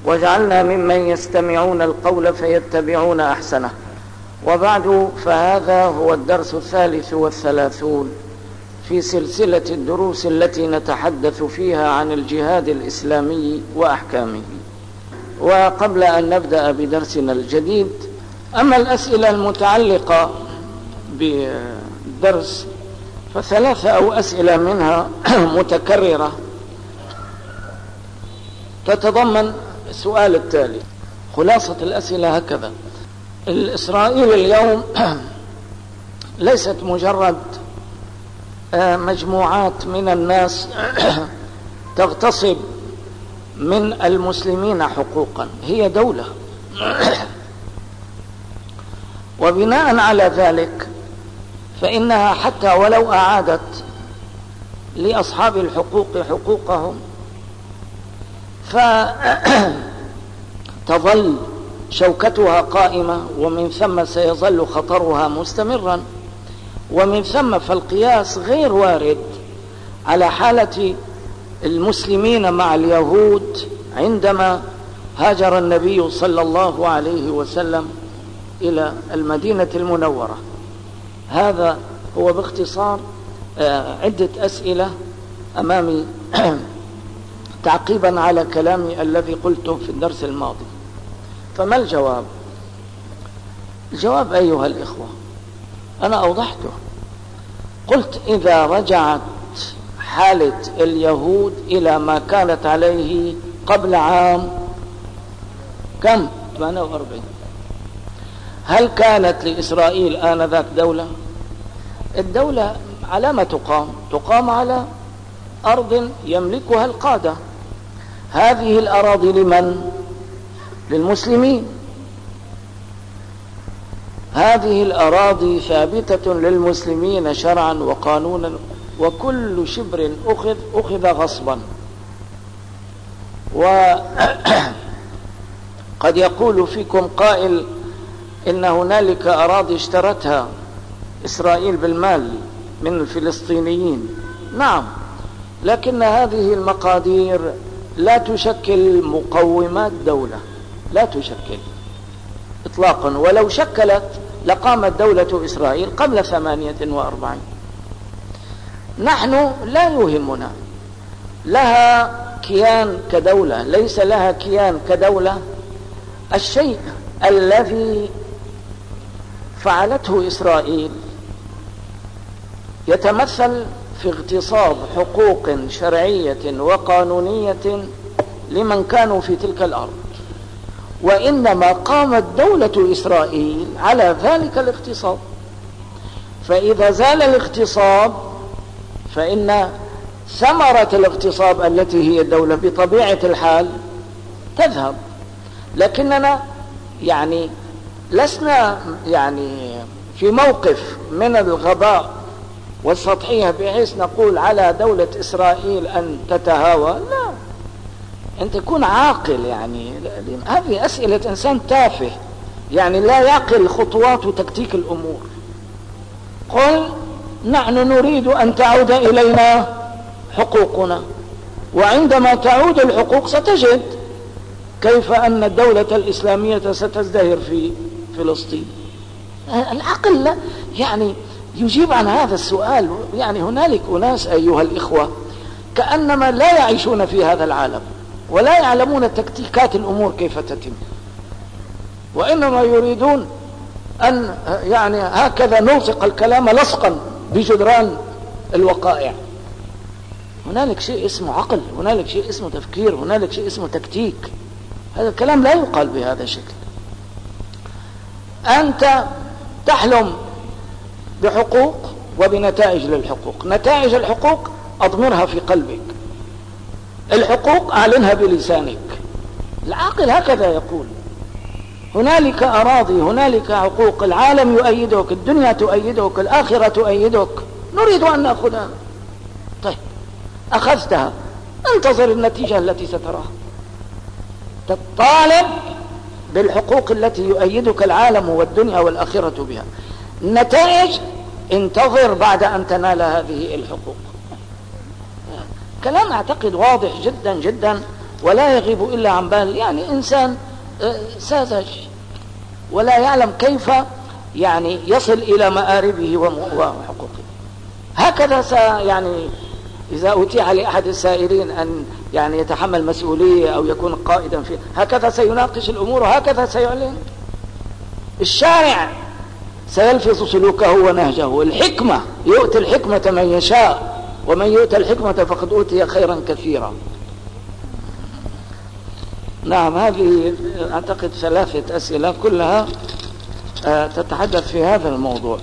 واجعلنا ممن يستمعون القول فيتبعون أحسنه. وبعد، فهذا هو الدرس 33 في سلسلة الدروس التي نتحدث فيها عن الجهاد الإسلامي وأحكامه. وقبل أن نبدأ بدرسنا الجديد، أما الأسئلة المتعلقة بالدرس فثلاثة أو أسئلة منها متكررة تتضمن السؤال التالي. خلاصة الأسئلة هكذا: إسرائيل اليوم ليست مجرد مجموعات من الناس تغتصب من المسلمين حقوقا، هي دولة. وبناء على ذلك فإنها حتى ولو أعادت لأصحاب الحقوق حقوقهم فتظل شوكتها قائمة، ومن ثم سيظل خطرها مستمرا. ومن ثم فالقياس غير وارد على حالة المسلمين مع اليهود عندما هاجر النبي صلى الله عليه وسلم إلى المدينة المنورة. هذا هو باختصار عدة أسئلة أمامي تعقيبا على كلامي الذي قلته في الدرس الماضي. فما الجواب؟ الجواب أيها الإخوة أنا أوضحته. قلت إذا رجعت حالة اليهود إلى ما كانت عليه قبل عام كم؟ 48. هل كانت لإسرائيل آنذاك دولة؟ الدولة على ما تقام على أرض يملكها القادة. هذه الأراضي لمن؟ للمسلمين. هذه الأراضي ثابتة للمسلمين شرعا وقانونا، وكل شبر أخذ غصبا. وقد يقول فيكم قائل إن هنالك أراضي اشترتها إسرائيل بالمال من الفلسطينيين. نعم، لكن هذه المقادير لا تشكل مقومات دولة، لا تشكل إطلاقا. ولو شكلت لقامت دولة إسرائيل قبل 48. نحن لا يهمنا لها كيان كدولة، ليس لها كيان كدولة. الشيء الذي فعلته إسرائيل يتمثل في اغتصاب حقوق شرعية وقانونية لمن كانوا في تلك الأرض، وإنما قامت دولة إسرائيل على ذلك الاغتصاب. فإذا زال الاغتصاب فإن ثمرة الاغتصاب التي هي الدولة بطبيعة الحال تذهب. لكننا لسنا في موقف من الغباء والسطحية بحيث نقول على دولة إسرائيل أن تتهاوى. لا، أن تكون عاقل. هذه أسئلة إنسان تافه لا يعقل خطوات وتكتيك الأمور. قل نحن نريد أن تعود إلينا حقوقنا، وعندما تعود الحقوق ستجد كيف أن الدولة الإسلامية ستزدهر في فلسطين. العقل لا يجيب عن هذا السؤال. هنالك أناس أيها الإخوة كأنما لا يعيشون في هذا العالم ولا يعلمون تكتيكات الأمور كيف تتم، وإنما يريدون أن هكذا نلصق الكلام لصقا بجدران الوقائع. هنالك شيء اسمه عقل، هنالك شيء اسمه تفكير، هنالك شيء اسمه تكتيك. هذا الكلام لا يقال بهذا الشكل. أنت تحلم بحقوق وبنتائج للحقوق. نتائج الحقوق أضمرها في قلبك، الحقوق أعلنها بلسانك. العاقل هكذا يقول. هنالك أراضي، هنالك حقوق، العالم يؤيدك، الدنيا تؤيدك، الآخرة تؤيدك، نريد أن نأخذها. طيب، أخذتها، انتظر النتيجة التي ستراها. تطالب بالحقوق التي يؤيدك العالم والدنيا والآخرة بها. النتائج انتظر بعد أن تنال هذه الحقوق. كلام أعتقد واضح جدا جدا ولا يغيب إلا عن بال، يعني إنسان ساذج ولا يعلم كيف يعني يصل إلى مآربه وحقوقه. هكذا يعني إذا أتيح لأحد السائرين أن يعني يتحمل مسؤولية أو يكون قائدا فيه، هكذا سيناقش الأمور وهكذا سيعلن. الشارع سيلفظ سلوكه ونهجه. الحكمة، يؤتي الحكمة من يشاء، ومن يؤتى الحكمة فقد أوتي خيرا كثيرا. نعم، هذه أعتقد 3 أسئلة كلها تتحدث في هذا الموضوع.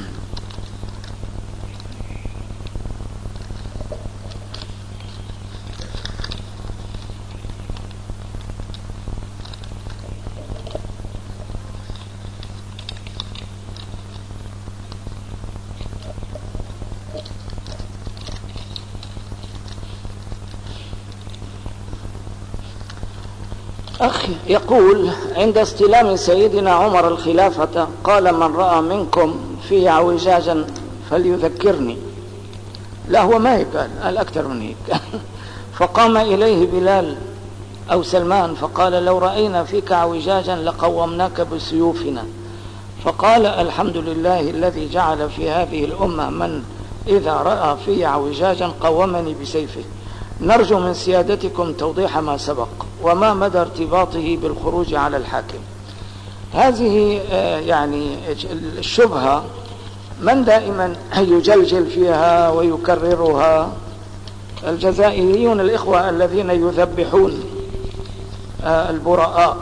أخي يقول: عند استلام سيدنا عمر الخلافة قال: من رأى منكم فيه اعوجاجا فليذكرني. لا، هو ما قال أكثر من هيك. فقام إليه بلال أو سلمان فقال: لو رأينا فيك اعوجاجا لقومناك بسيوفنا. فقال: الحمد لله الذي جعل في هذه الأمة من إذا رأى في اعوجاجا قومني بسيفه. نرجو من سيادتكم توضيح ما سبق وما مدى ارتباطه بالخروج على الحاكم. هذه يعني الشبهة من دائما يجلجل فيها ويكررها الجزائريون الإخوة الذين يذبحون البراء.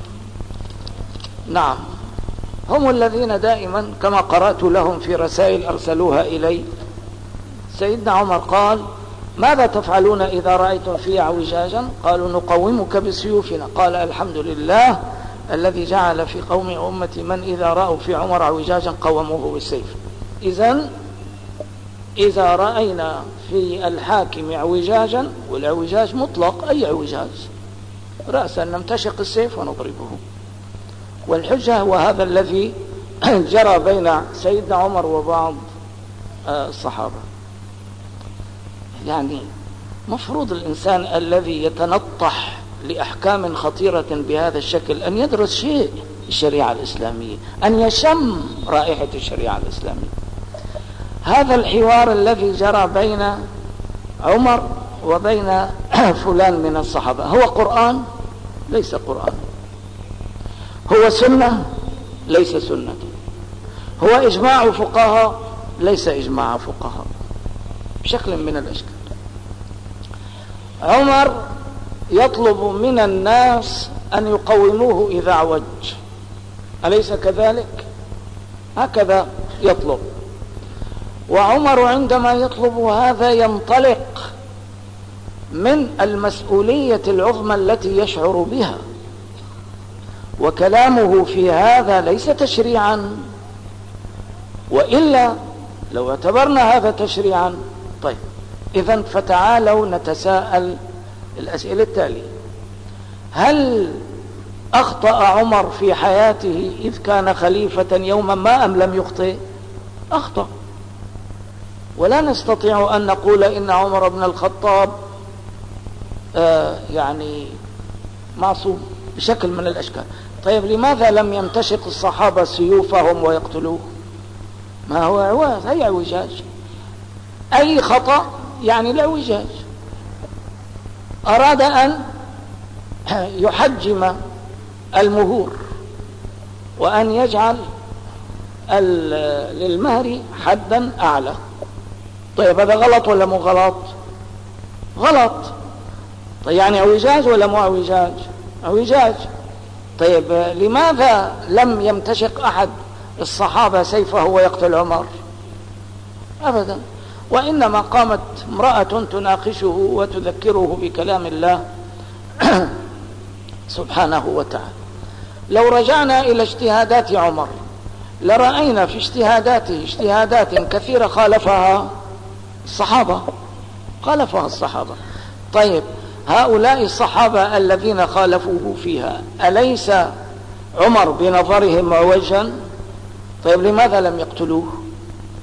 نعم، هم الذين دائما كما قرأت لهم في رسائل أرسلوها إلي. سيدنا عمر قال: ماذا تفعلون إذا رأيتم فيه اعوجاجا؟ قالوا: نقومك بسيوفنا. قال: الحمد لله الذي جعل في قوم أمتي من إذا رأوا في عمر اعوجاجا قوموه بالسيف. إذا رأينا في الحاكم اعوجاجا، والاعوجاج مطلق أي اعوجاج، رأسا نمتشق السيف ونضربه. والحجة هو هذا الذي جرى بين سيدنا عمر وبعض الصحابة. يعني مفروض الإنسان الذي يتنطح لأحكام خطيرة بهذا الشكل أن يدرس شيء الشريعة الإسلامية، أن يشم رائحة الشريعة الإسلامية. هذا الحوار الذي جرى بين عمر وبين فلان من الصحابة هو قرآن؟ ليس قرآن. هو سنة؟ ليس سنة. هو إجماع فقهاء؟ ليس إجماع فقهاء بشكل من الأشكال. عمر يطلب من الناس أن يقوموه إذا اعوج، أليس كذلك؟ هكذا يطلب. وعمر عندما يطلب هذا ينطلق من المسؤولية العظمى التي يشعر بها، وكلامه في هذا ليس تشريعا، وإلا لو اعتبرنا هذا تشريعا. طيب، إذن فتعالوا نتساءل الأسئلة التالية: هل أخطأ عمر في حياته إذ كان خليفة يوما ما أم لم يخطئ؟ أخطأ، ولا نستطيع أن نقول إن عمر بن الخطاب يعني معصوم بشكل من الأشكال. طيب، لماذا لم يمتشق الصحابة سيوفهم ويقتلوه؟ ما هو عواز، أي اعوجاج، أي خطأ يعني الاعوجاج. أراد أن يحجم المهور وأن يجعل للمهر حدا أعلى. طيب، هذا غلط ولا مو غلط؟ غلط. طيب، يعني اعوجاج ولا مو اعوجاج؟ اعوجاج. طيب، لماذا لم يمتشق أحد الصحابة سيفه ويقتل عمر؟ أبدا. وإنما قامت امرأة تناقشه وتذكره بكلام الله سبحانه وتعالى. لو رجعنا إلى اجتهادات عمر لرأينا في اجتهاداته اجتهادات كثيرة خالفها الصحابة. طيب، هؤلاء الصحابة الذين خالفوه فيها أليس عمر بنظرهم معوجا؟ طيب، لماذا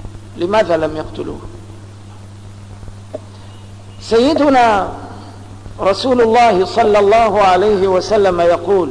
لم يقتلوه؟ سيدنا رسول الله صلى الله عليه وسلم يقول: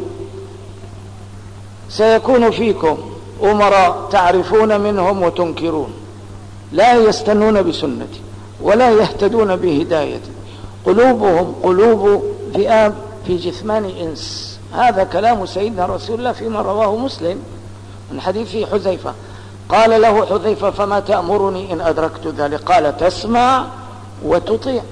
سيكون فيكم أمراء تعرفون منهم وتنكرون، لا يستنون بسنتي ولا يهتدون بهدايتي، قلوبهم قلوب ذئاب في جثمان إنس. هذا كلام سيدنا رسول الله فيما رواه مسلم من حديث حذيفة. قال له حذيفة: فما تأمرني إن أدركت ذلك؟ قال: تسمع وتطيع،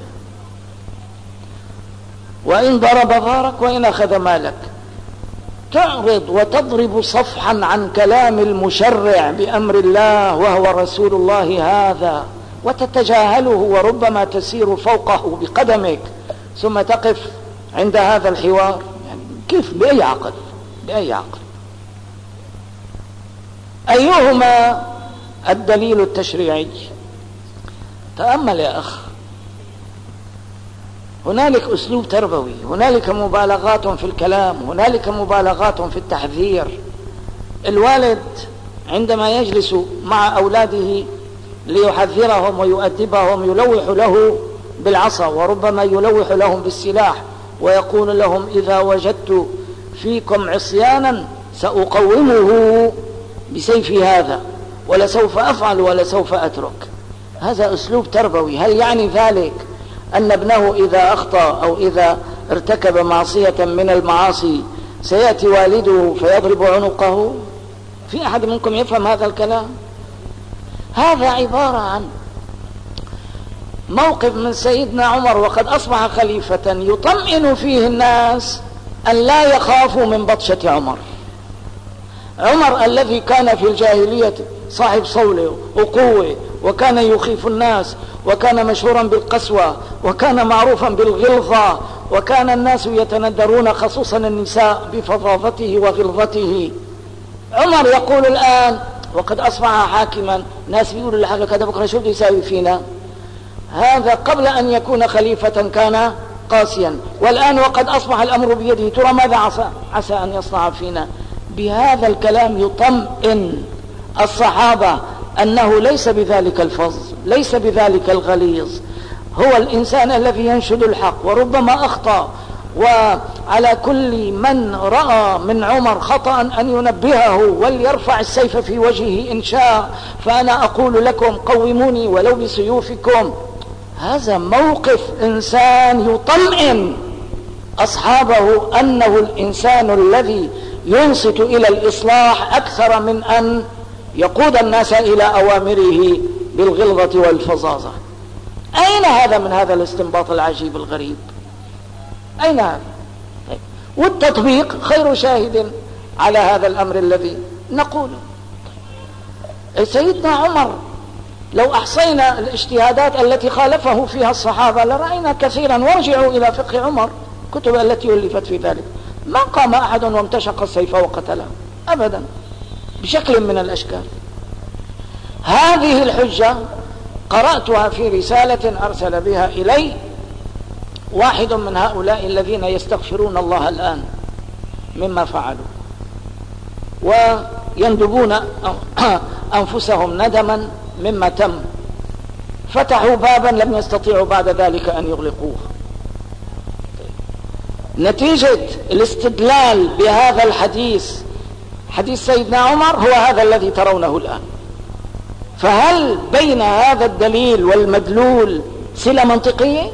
وإن ضرب ظهرك وإن أخذ مالك. تعرض وتضرب صفحا عن كلام المشرع بأمر الله وهو رسول الله هذا، وتتجاهله وربما تسير فوقه بقدمك، ثم تقف عند هذا الحوار. يعني كيف؟ بأي عقل؟ بأي عقل؟ أيهما الدليل التشريعي؟ تأمل يا أخ، هنالك أسلوب تربوي، هنالك مبالغات في الكلام، هنالك مبالغات في التحذير. الوالد عندما يجلس مع أولاده ليحذرهم ويؤدبهم يلوح له بالعصا، وربما يلوح لهم بالسلاح، ويقول لهم: إذا وجدت فيكم عصيانا سأقومه بسيفي هذا، ولسوف أفعل ولسوف أترك. هذا أسلوب تربوي. هل يعني ذلك أن ابنه إذا أخطأ أو إذا ارتكب معصية من المعاصي سيأتي والده فيضرب عنقه؟ في أحد منكم يفهم هذا الكلام؟ هذا عبارة عن موقف من سيدنا عمر وقد أصبح خليفة يطمئن فيه الناس أن لا يخافوا من بطشة عمر. عمر الذي كان في الجاهلية صاحب صولة وقوة، وكان يخيف الناس، وكان مشهورا بالقسوة، وكان معروفا بالغلظة، وكان الناس يتندرون خصوصا النساء بفظاظته وغلظته. عمر يقول الآن وقد أصبح حاكما، ناس بيقولوا لحاله كذا بكرة شو بده يساوي فينا؟ هذا قبل أن يكون خليفة كان قاسيا، والآن وقد أصبح الأمر بيده، ترى ماذا عسى أن يصنع فينا؟ بهذا الكلام يطمئن الصحابة أنه ليس بذلك الفظ، ليس بذلك الغليظ، هو الإنسان الذي ينشد الحق وربما أخطأ، وعلى كل من رأى من عمر خطأ أن ينبهه وليرفع السيف في وجهه إن شاء. فأنا أقول لكم: قوموني ولو بسيوفكم. هذا موقف إنسان يطمئن أصحابه أنه الإنسان الذي ينصت إلى الإصلاح أكثر من أن يقود الناس إلى أوامره بالغلظة والفظاظة. أين هذا من هذا الاستنباط العجيب الغريب؟ أين هذا؟ والتطبيق خير شاهد على هذا الأمر الذي نقوله. سيدنا عمر لو أحصينا الاجتهادات التي خالفه فيها الصحابة لرأينا كثيرا، وارجعوا إلى فقه عمر، كتب التي ألفت في ذلك، ما قام أحد وامتشق السيف وقتله أبدا بشكل من الأشكال. هذه الحجة قرأتها في رسالة أرسل بها إلي واحد من هؤلاء الذين يستغفرون الله الآن مما فعلوا ويندبون أنفسهم ندما مما تم. فتحوا بابا لم يستطيعوا بعد ذلك أن يغلقوه. نتيجة الاستدلال بهذا الحديث، حديث سيدنا عمر، هو هذا الذي ترونه الآن. فهل بين هذا الدليل والمدلول صلة منطقية؟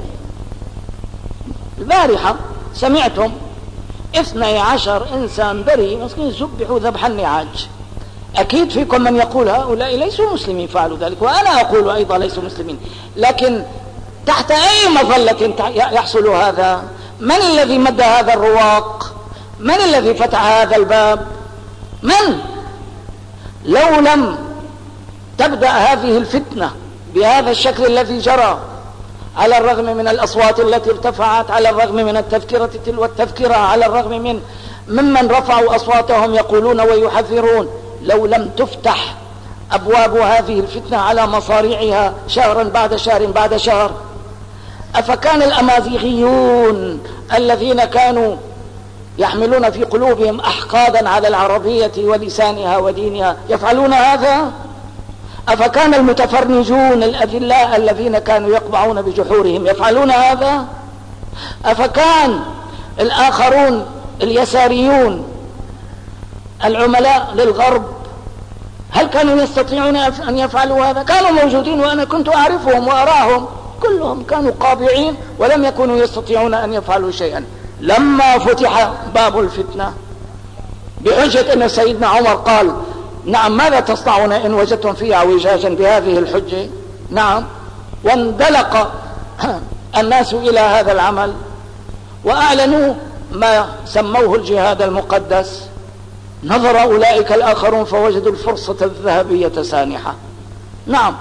البارحة سمعتم 12 إنسان بريء مسكين ذبحوا ذبح النعاج. أكيد فيكم من يقول هؤلاء ليسوا مسلمين فعلوا ذلك، وأنا أقول أيضا ليسوا مسلمين، لكن تحت أي مظلة يحصل هذا؟ من الذي مد هذا الرواق؟ من الذي فتح هذا الباب؟ من؟ لو لم تبدأ هذه الفتنة بهذا الشكل الذي جرى، على الرغم من الأصوات التي ارتفعت، على الرغم من التذكرة تلو التذكرة، على الرغم ممن رفعوا أصواتهم يقولون ويحذرون، لو لم تفتح أبواب هذه الفتنة على مصاريعها شهرا بعد شهر بعد شهر، أفكان الأمازيغيون الذين كانوا يحملون في قلوبهم أحقادا على العربية ولسانها ودينها يفعلون هذا؟ أفكان المتفرنجون الأذلاء الذين كانوا يقبعون بجحورهم يفعلون هذا؟ أفكان الآخرون اليساريون العملاء للغرب هل كانوا يستطيعون أن يفعلوا هذا؟ كانوا موجودين وأنا كنت أعرفهم وأراهم، كلهم كانوا قابعين ولم يكونوا يستطيعون أن يفعلوا شيئا. لما فتح باب الفتنة بحجة أن سيدنا عمر قال نعم ماذا تصنعون إن وجدتم فيها اعوجاجا بهذه الحجة؟ نعم. واندلق الناس إلى هذا العمل وأعلنوا ما سموه الجهاد المقدس. نظر أولئك الآخرون فوجدوا الفرصة الذهبية سانحة. نعم،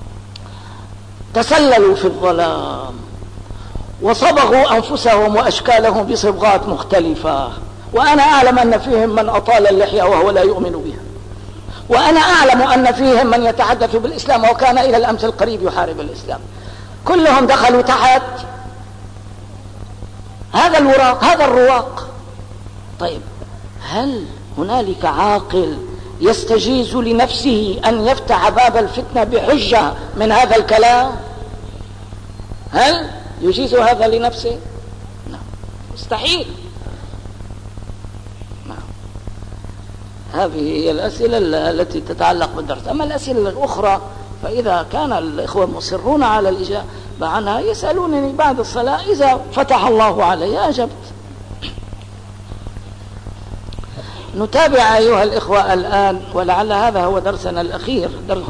تسللوا في الظلام وصبغوا أنفسهم وأشكالهم بصبغات مختلفة، وأنا أعلم أن فيهم من أطال اللحية وهو لا يؤمن بها، وأنا أعلم أن فيهم من يتحدث بالإسلام وكان إلى الأمس القريب يحارب الإسلام. كلهم دخلوا تحت هذا الوراق، هذا الرواق. طيب، هل هنالك عاقل يستجيز لنفسه أن يفتح باب الفتنة بحجة من هذا الكلام؟ هل يجيز هذا لنفسه؟ نعم، مستحيل. نعم. هذه هي الأسئلة التي تتعلق بالدرس. أما الأسئلة الأخرى فإذا كان الإخوة مصرون على الإجابة عنها يسألونني بعد الصلاة، إذا فتح الله علي أجبت. نتابع أيها الإخوة الآن، ولعل هذا هو درسنا الأخير،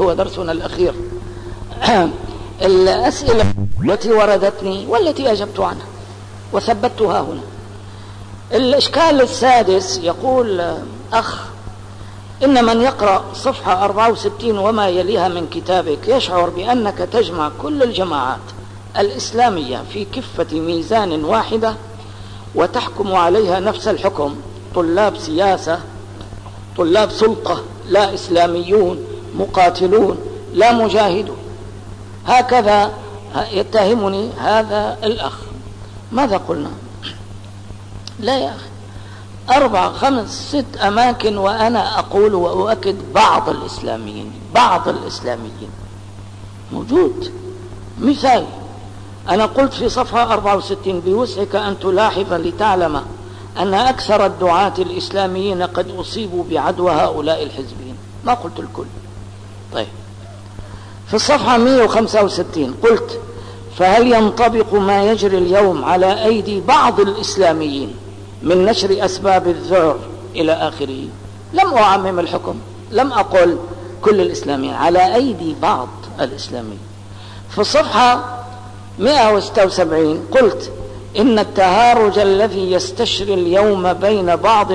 الأسئلة التي وردتني والتي أجبت عنها وثبتها هنا. الإشكال السادس يقول أخ: إن من يقرأ صفحة 64 وما يليها من كتابك يشعر بأنك تجمع كل الجماعات الإسلامية في كفة ميزان واحدة وتحكم عليها نفس الحكم، طلاب سياسة، طلاب سلطة، لا إسلاميون، مقاتلون، لا مجاهدون. هكذا يتهمني هذا الأخ. ماذا قلنا؟ لا يا أخي، 4 5 6 أماكن وأنا أقول وأؤكد بعض الإسلاميين موجود. مثال، أنا قلت في صفحة 64: بوسعك أن تلاحظ لتعلم أن أكثر الدعاة الإسلاميين قد أصيبوا بعدوى هؤلاء الحزبين. ما قلت الكل. طيب، في الصفحة 165 قلت: فهل ينطبق ما يجري اليوم على أيدي بعض الإسلاميين من نشر أسباب الذعر إلى آخره؟ لم أعمم الحكم، لم أقل كل الإسلاميين، على أيدي بعض الإسلاميين. في الصفحة 176 قلت: إن التهارج الذي يستشري اليوم بين بعض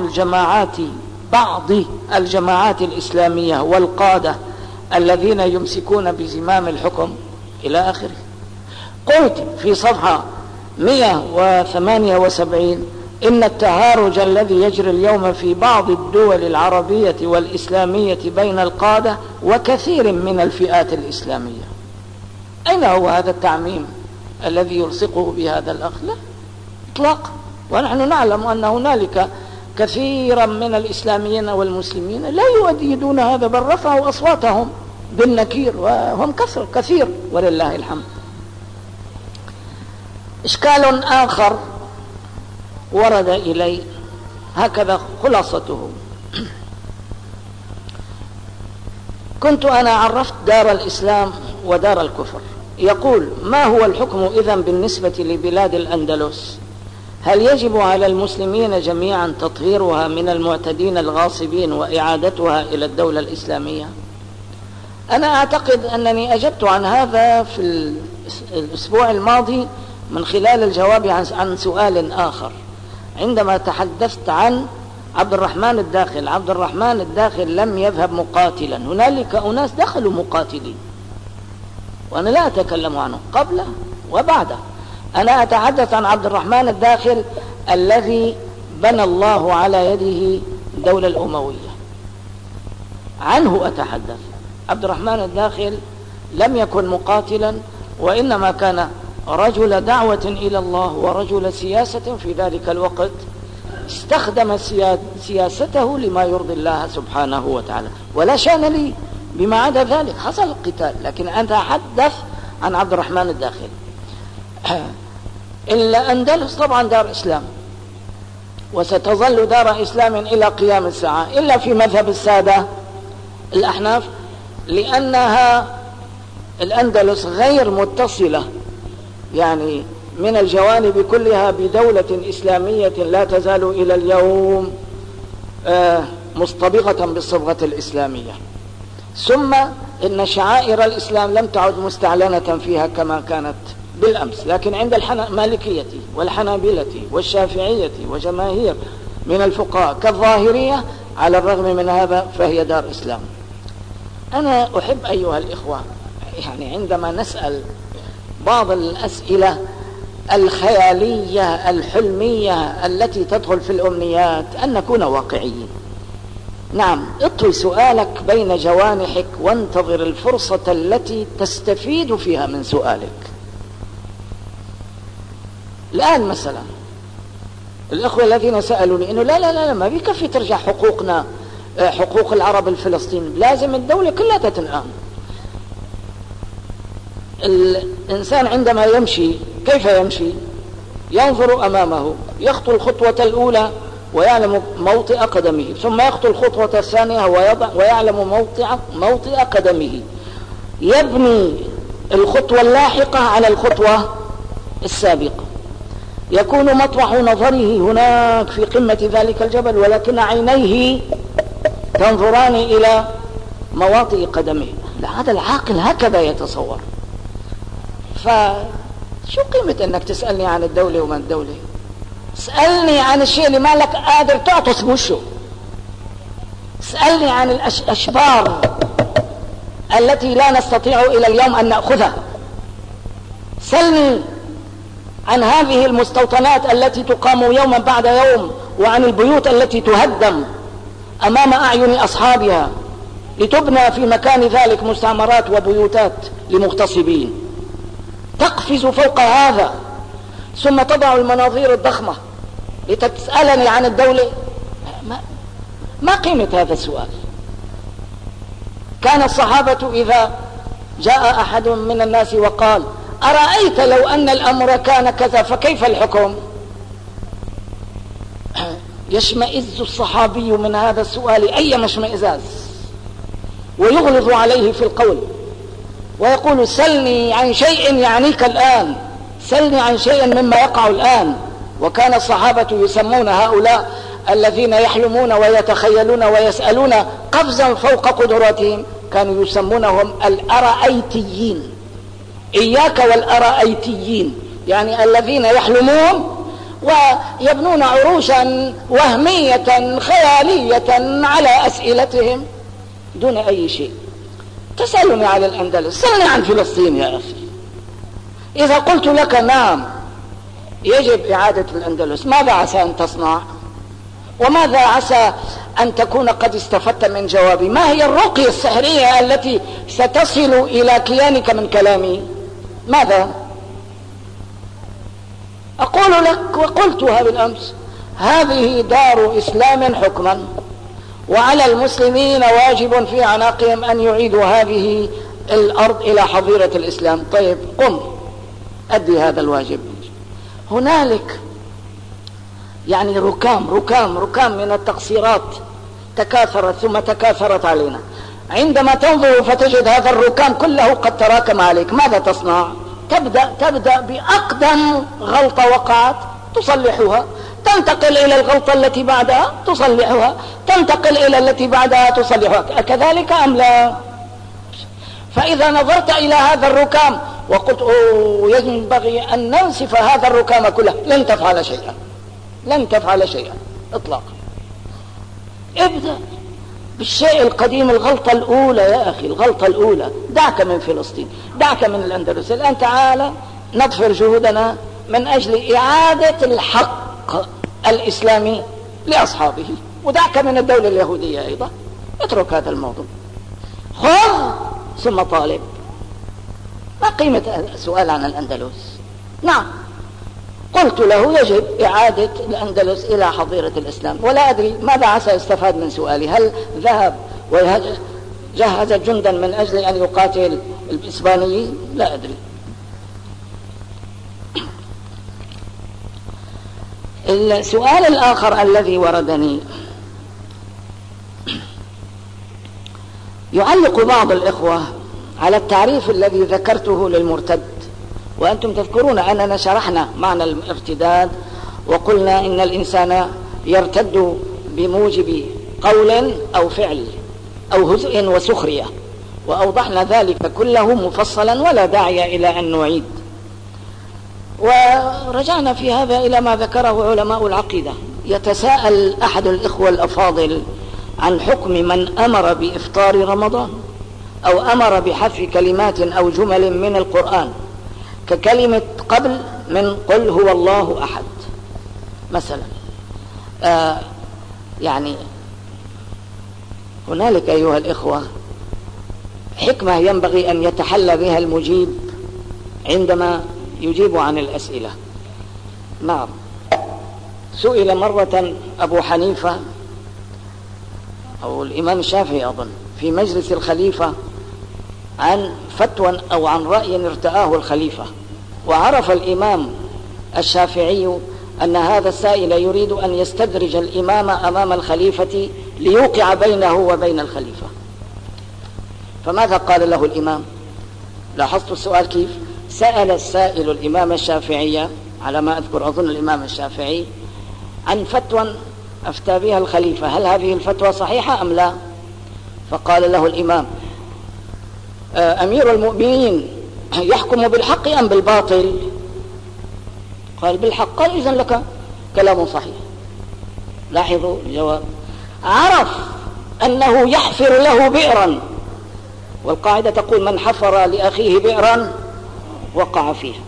الجماعات الإسلامية والقادة الذين يمسكون بزمام الحكم إلى آخره. قلت في صفحة 178: إن التهارج الذي يجري اليوم في بعض الدول العربية والإسلامية بين القادة وكثير من الفئات الإسلامية. أين هو هذا التعميم الذي يلصقه بهذا الأخ؟ لا إطلاق. ونحن نعلم أن هنالك كثيرا من الإسلاميين والمسلمين لا يؤيدون هذا، بل رفعوا أصواتهم بالنكير، وهم كثير ولله الحمد. إشكال آخر ورد إلي هكذا خلاصته: كنت أنا عرفت دار الإسلام ودار الكفر. يقول: ما هو الحكم إذن بالنسبة لبلاد الأندلس؟ هل يجب على المسلمين جميعا تطهيرها من المعتدين الغاصبين وإعادتها إلى الدولة الإسلامية؟ أنا أعتقد أنني أجبت عن هذا في الأسبوع الماضي من خلال الجواب عن سؤال آخر، عندما تحدثت عن عبد الرحمن الداخل. عبد الرحمن الداخل لم يذهب مقاتلا، هنالك أناس دخلوا مقاتلين، وأنا لا أتكلم عنه قبله وبعده. أنا أتحدث عن عبد الرحمن الداخل الذي بنى الله على يده الدولة الأموية، عنه أتحدث. عبد الرحمن الداخل لم يكن مقاتلا، وإنما كان رجل دعوة إلى الله ورجل سياسة في ذلك الوقت، استخدم سياسته لما يرضي الله سبحانه وتعالى، ولا شأن لي بما عدا ذلك. حصل القتال، لكن أنا أتحدث عن عبد الرحمن الداخل. الأندلس طبعا دار إسلام، وستظل دار إسلام إلى قيام الساعة، إلا في مذهب السادة الأحناف، لأنها الأندلس غير متصلة يعني من الجوانب كلها بدولة إسلامية لا تزال إلى اليوم مصطبغة بالصبغة الإسلامية. ثم إن شعائر الإسلام لم تعد مستعلنة فيها كما كانت بالأمس، لكن عند المالكية والحنابلة والشافعية وجماهير من الفقهاء كالظاهرية على الرغم من هذا فهي دار إسلام. أنا أحب أيها الإخوة يعني عندما نسأل بعض الأسئلة الخيالية الحلمية التي تدخل في الأمنيات أن نكون واقعيين. نعم، اطوي سؤالك بين جوانحك وانتظر الفرصة التي تستفيد فيها من سؤالك. الآن مثلا الأخوة الذين سألوني إنه لا لا لا ما بيكفي ترجع حقوقنا، حقوق العرب الفلسطينيين، لازم الدولة كلها تنقام. الإنسان عندما يمشي كيف يمشي؟ ينظر أمامه، يخطو الخطوة الأولى ويعلم موطئ قدمه، ثم يخطو الخطوة الثانية ويعلم موطئ قدمه، يبني الخطوة اللاحقة على الخطوة السابقة. يكون مطرح نظره هناك في قمة ذلك الجبل، ولكن عينيه تنظران إلى مواطئ قدمه. هذا العاقل هكذا يتصور. فشو قيمة أنك تسألني عن الدولة وما الدولة؟ اسألني عن الشيء اللي ما لك قادر تعطس بوشه. اسألني عن الأشبار التي لا نستطيع إلى اليوم أن نأخذها. سألني عن هذه المستوطنات التي تقام يوما بعد يوم، وعن البيوت التي تهدم أمام أعين أصحابها لتبنى في مكان ذلك مستعمرات وبيوتات لمغتصبين. تقفز فوق هذا ثم تضع المناظير الضخمة لتسألني عن الدولة. ما قيمة هذا السؤال؟ كان الصحابة إذا جاء أحد من الناس وقال أرأيت لو أن الأمر كان كذا فكيف الحكم؟ يشمئز الصحابي من هذا السؤال أي مشمئزاز، ويغلظ عليه في القول ويقول سلني عن شيء يعنيك الآن، سلني عن شيء مما يقع الآن. وكان الصحابة يسمون هؤلاء الذين يحلمون ويتخيلون ويسألون قفزا فوق قدراتهم كانوا يسمونهم الأرأيتيين. إياك والأرأيتيين، يعني الذين يحلمون ويبنون عروشا وهمية خيالية على أسئلتهم دون أي شيء. تسألني عن الأندلس، سألني عن فلسطين يا أخي. إذا قلت لك نعم يجب إعادة الأندلس، ماذا عسى أن تصنع؟ وماذا عسى أن تكون قد استفدت من جوابي؟ ما هي الرقية السحرية التي ستصل إلى كيانك من كلامي؟ ماذا؟ أقول لك وقلتها بالأمس، هذه دار إسلام حكما، وعلى المسلمين واجب في عناقهم أن يعيدوا هذه الأرض إلى حظيرة الإسلام. طيب قم أدي هذا الواجب. هنالك يعني ركام من التقصيرات تكاثرت ثم تكاثرت علينا. عندما تنظر فتجد هذا الركام كله قد تراكم عليك، ماذا تصنع؟ تبدأ بأقدم غلطة وقعت تصلحها، تنتقل إلى الغلطة التي بعدها تصلحها، تنتقل إلى التي بعدها تصلحها. كذلك أم لا؟ فإذا نظرت إلى هذا الركام وقلت ينبغي أن ننسف هذا الركام كله، لن تفعل شيئا، لن تفعل شيئا إطلاقا. ابدأ بالشيء القديم. الغلطة الأولى يا أخي، الغلطة الأولى، دعك من فلسطين، دعك من الأندلس. الآن تعالى نضفر جهودنا من أجل إعادة الحق الإسلامي لأصحابه، ودعك من الدولة اليهودية أيضا. اترك هذا الموضوع، خذ ثم طالب. ما قيمة السؤال عن الأندلس؟ نعم قلت له يجب إعادة الأندلس إلى حظيرة الإسلام، ولا أدري ماذا عسى يستفاد من سؤالي. هل ذهب وجهز جندا من أجل أن يقاتل الإسبانيين؟ لا أدري. السؤال الآخر الذي وردني، يعلق بعض الإخوة على التعريف الذي ذكرته للمرتد، وأنتم تذكرون أننا شرحنا معنى الارتداد وقلنا إن الإنسان يرتد بموجب قول أو فعل أو هزء وسخرية، وأوضحنا ذلك كله مفصلا ولا داعي إلى أن نعيد. ورجعنا في هذا إلى ما ذكره علماء العقيدة. يتساءل أحد الإخوة الأفاضل عن حكم من أمر بإفطار رمضان أو أمر بحذف كلمات أو جمل من القرآن ككلمة قبل من قل هو الله أحد مثلا. يعني هنالك أيها الإخوة حكمة ينبغي أن يتحلى بها المجيب عندما يجيب عن الأسئلة. نعم، سئل مرة أبو حنيفة أو الإمام الشافعي أظن في مجلس الخليفة عن فتوى أو عن رأي ارتآه الخليفة، وعرف الإمام الشافعي أن هذا السائل يريد أن يستدرج الإمام أمام الخليفة ليوقع بينه وبين الخليفة. فماذا قال له الإمام؟ لاحظت السؤال كيف؟ سأل السائل الإمام الشافعي على ما أذكر أظن الإمام الشافعي عن فتوى أفتى بها الخليفة، هل هذه الفتوى صحيحة أم لا؟ فقال له الإمام أمير المؤمنين يحكم بالحق أم بالباطل؟ قال بالحق. قال إذن لك كلام صحيح. لاحظوا الجواب، عرف أنه يحفر له بئرا، والقاعدة تقول من حفر لأخيه بئرا وقع فيها.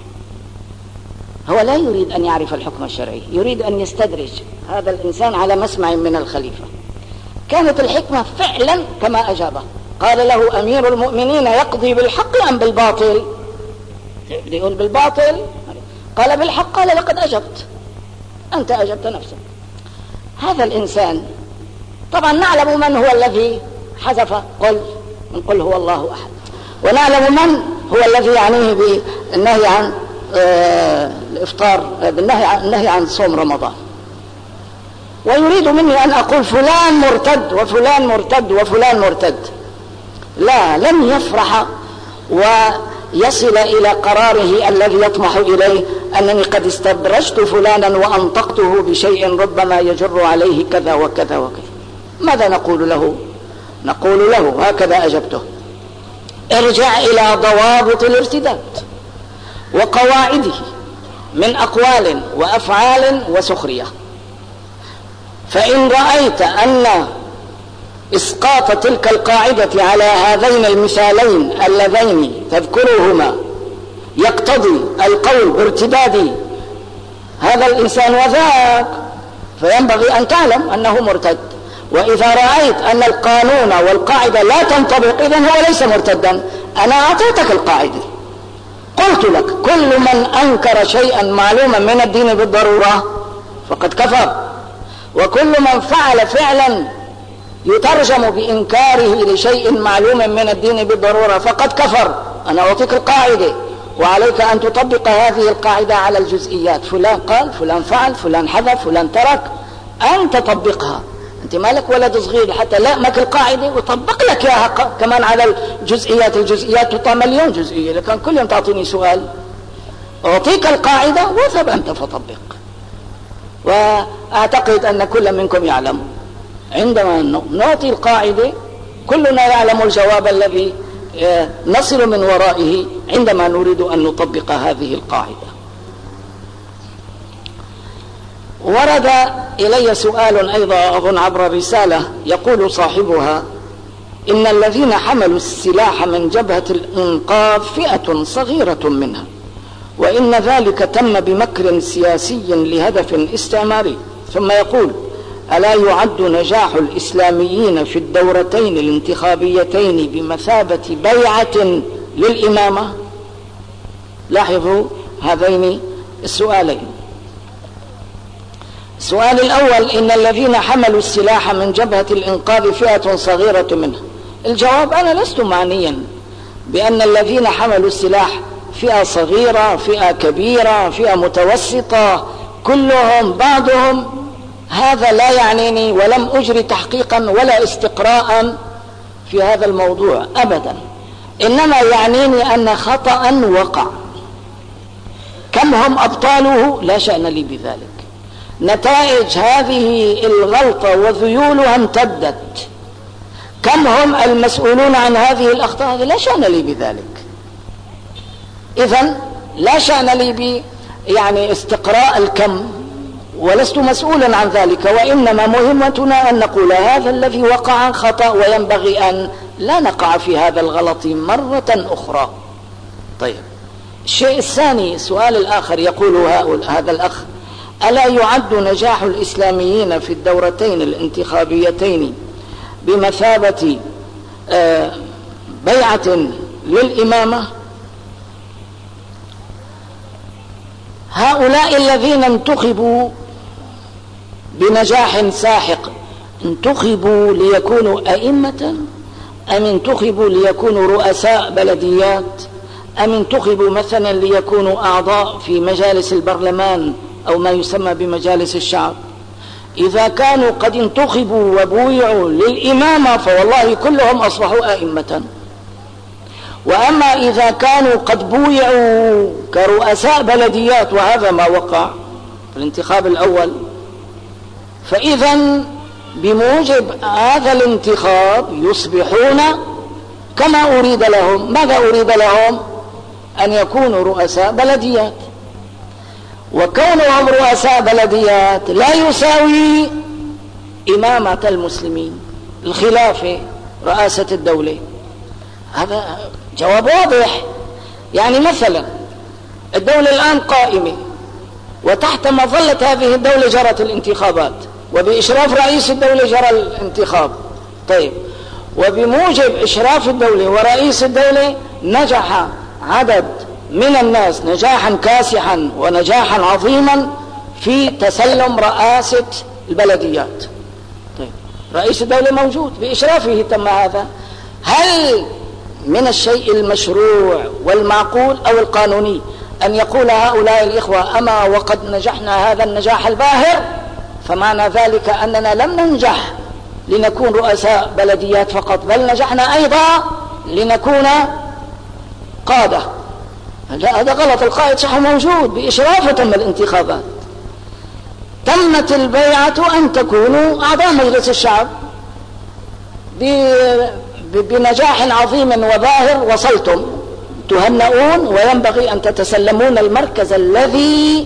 هو لا يريد أن يعرف الحكم الشرعي، يريد أن يستدرج هذا الإنسان على مسمع من الخليفة. كانت الحكمة فعلا كما أجابه، قال له أمير المؤمنين يقضي بالحق أم بالباطل؟ يقول بالباطل. قال بالحق. قال لقد أجبت، أنت أجبت نفسك. هذا الإنسان طبعا نعلم من هو الذي حذف قل هو الله أحد، ونعلم من هو الذي يعنيه بالنهي عن الإفطار، بالنهي عن صوم رمضان، ويريد مني أن أقول فلان مرتد وفلان مرتد وفلان مرتد. لا، لن يفرح ويصل إلى قراره الذي يطمح إليه أنني قد استدرجت فلانا وأنطقته بشيء ربما يجر عليه كذا وكذا وكذا. ماذا نقول له؟ نقول له هكذا أجبته: ارجع إلى ضوابط الارتداد وقواعده من أقوال وأفعال وسخرية، فإن رأيت أن إسقاط تلك القاعدة على هذين المثالين اللذين تذكرهما يقتضي القول بارتداد هذا الإنسان وذاك، فينبغي أن تعلم أنه مرتد. وإذا رأيت أن القانون والقاعدة لا تنطبق إذن هو ليس مرتدا. أنا أعطيتك القاعدة، قلت لك كل من أنكر شيئا معلوما من الدين بالضرورة فقد كفر، وكل من فعل فعلا يترجم بإنكاره لشيء معلوم من الدين بالضرورة فقد كفر. أنا أعطيك القاعدة وعليك أن تطبق هذه القاعدة على الجزئيات، فلان قال، فلان فعل، فلان حذف، فلان ترك، أن تطبقها. أنت مالك ولد صغير حتى لا ماك القاعدة وطبق لك إياها كمان على الجزئيات. الجزئيات تطلع مليون جزئية، لكن كل يوم تعطيني سؤال أعطيك القاعدة وذهب أنت فطبق. وأعتقد أن كل منكم يعلم عندما نعطي القاعدة كلنا يعلم الجواب الذي نصل من ورائه عندما نريد أن نطبق هذه القاعدة. ورد إلي سؤال أيضا أظن عبر رسالة، يقول صاحبها: إن الذين حملوا السلاح من جبهة الإنقاذ فئة صغيرة منها، وإن ذلك تم بمكر سياسي لهدف استعماري. ثم يقول: ألا يعد نجاح الإسلاميين في الدورتين الانتخابيتين بمثابة بيعة للإمامة؟ لاحظوا هذين السؤالين. السؤال الأول: إن الذين حملوا السلاح من جبهة الإنقاذ فئة صغيرة منها. الجواب: أنا لست معنيا بأن الذين حملوا السلاح فئة صغيرة، فئة كبيرة، فئة متوسطة، كلهم بعضهم، هذا لا يعنيني، ولم أجري تحقيقا ولا استقراء في هذا الموضوع أبدا، إنما يعنيني أن خطأ وقع. كم هم أبطاله؟ لا شأن لي بذلك. نتائج هذه الغلطة وذيولها امتدت. كم هم المسؤولون عن هذه الأخطاء؟ لا شأن لي بذلك. إذن لا شأن لي يعني استقراء الكم، ولست مسؤولا عن ذلك، وإنما مهمتنا أن نقول هذا الذي وقع خطأ، وينبغي أن لا نقع في هذا الغلط مرة أخرى. طيب، الشيء الثاني، السؤال الآخر يقول هذا الأخ: ألا يعد نجاح الإسلاميين في الدورتين الانتخابيتين بمثابة بيعة للإمامة؟ هؤلاء الذين انتخبوا بنجاح ساحق، انتخبوا ليكونوا أئمة، أم انتخبوا ليكونوا رؤساء بلديات، أم انتخبوا مثلا ليكونوا أعضاء في مجالس البرلمان أو ما يسمى بمجالس الشعب؟ إذا كانوا قد انتخبوا وبويعوا للإمامة فوالله كلهم أصبحوا أئمة. وأما إذا كانوا قد بويعوا كرؤساء بلديات، وهذا ما وقع في الانتخاب الأول، فإذا بموجب هذا الانتخاب يصبحون كما أريد لهم. ماذا أريد لهم؟ أن يكونوا رؤساء بلديات. وكونهم رؤساء بلديات لا يساوي إمامة المسلمين، الخلافة، رئاسة الدولة. هذا جواب واضح. يعني مثلا الدولة الآن قائمة، وتحت مظلة هذه الدولة جرت الانتخابات، وبإشراف رئيس الدولة جرى الانتخاب. طيب، وبموجب إشراف الدولة ورئيس الدولة نجح عدد من الناس نجاحا كاسحا ونجاحا عظيما في تسلم رئاسة البلديات. طيب، رئيس الدولة موجود، بإشرافه تم هذا. هل من الشيء المشروع والمعقول أو القانوني أن يقول هؤلاء الإخوة: أما وقد نجحنا هذا النجاح الباهر، فمعنى ذلك أننا لم ننجح لنكون رؤساء بلديات فقط، بل نجحنا أيضا لنكون قادة؟ هذا غلط. القائد صح موجود، بإشرافه تم الانتخابات. تمت البيعة أن تكونوا أعضاء مجلس الشعب بنجاح عظيم وباهر، وصلتم، تهنئون، وينبغي أن تتسلمون المركز الذي